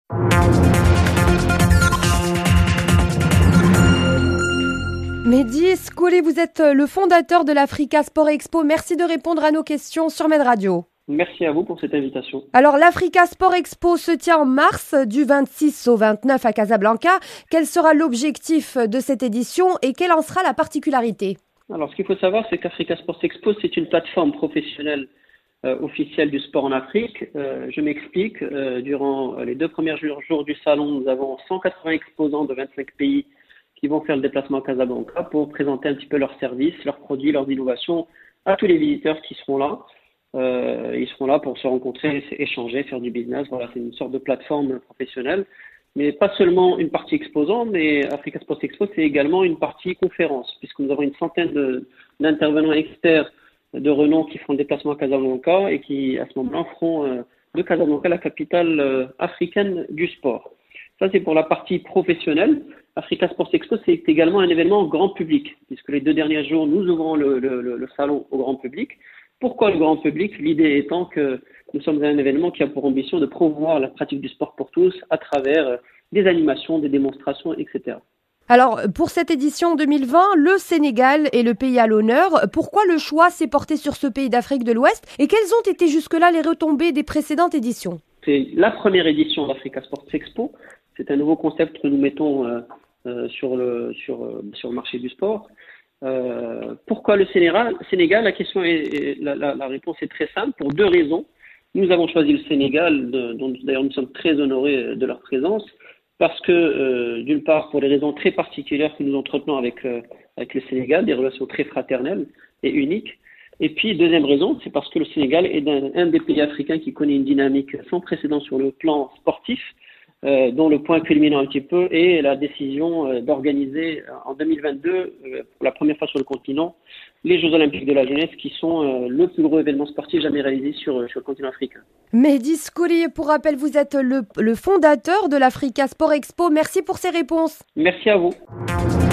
Mehdi Skouli, vous êtes le fondateur de l'Africa Sport Expo. Merci de répondre à nos questions sur Med Radio. Merci à vous pour cette invitation. Alors, l'Africa Sport Expo se tient en mars du 26 au 29 à Casablanca. Quel sera l'objectif de cette édition et quelle en sera la particularité ? Alors, ce qu'il faut savoir, c'est qu'Africa Sport Expo, c'est une plateforme professionnelle officielle du sport en Afrique. Je m'explique. Durant les 2 premiers jours du salon, nous avons 180 exposants de 25 pays qui vont faire le déplacement à Casablanca pour présenter un petit peu leurs services, leurs produits, leurs innovations à tous les visiteurs qui seront là. Ils seront là pour se rencontrer, échanger, faire du business. Voilà, c'est une sorte de plateforme professionnelle. Mais pas seulement une partie exposant, mais Africa Sport Expo, c'est également une partie conférence, puisque nous avons une centaine d'intervenants experts de renom qui feront le déplacement à Casablanca et qui, à ce moment-là, feront de Casablanca la capitale africaine du sport. Ça, c'est pour la partie professionnelle. Africa Sport Expo, c'est également un événement grand public, puisque les 2 derniers jours, nous ouvrons le salon au grand public. Pourquoi le grand public ? L'idée étant que nous sommes un événement qui a pour ambition de promouvoir la pratique du sport pour tous à travers des animations, des démonstrations, etc. Alors, pour cette édition 2020, le Sénégal est le pays à l'honneur. Pourquoi le choix s'est porté sur ce pays d'Afrique de l'Ouest et quelles ont été jusque-là les retombées des précédentes éditions ? C'est la première édition d'Africa Sport Expo. C'est un nouveau concept que nous mettons sur le marché du sport. Pourquoi le Sénégal ? La question la réponse est très simple pour 2 raisons. Nous avons choisi le Sénégal, dont d'ailleurs nous sommes très honorés de leur présence, parce que d'une part pour des raisons très particulières que nous entretenons avec le Sénégal, des relations très fraternelles et uniques. Et puis deuxième raison, c'est parce que le Sénégal est un des pays africains qui connaît une dynamique sans précédent sur le plan sportif, dont le point culminant un petit peu est la décision d'organiser en 2022, pour la première fois sur le continent, les Jeux Olympiques de la jeunesse qui sont le plus gros événement sportif jamais réalisé sur le continent africain. Mehdi Skouli, pour rappel, vous êtes le fondateur de l'Africa Sport Expo. Merci pour ces réponses. Merci à vous.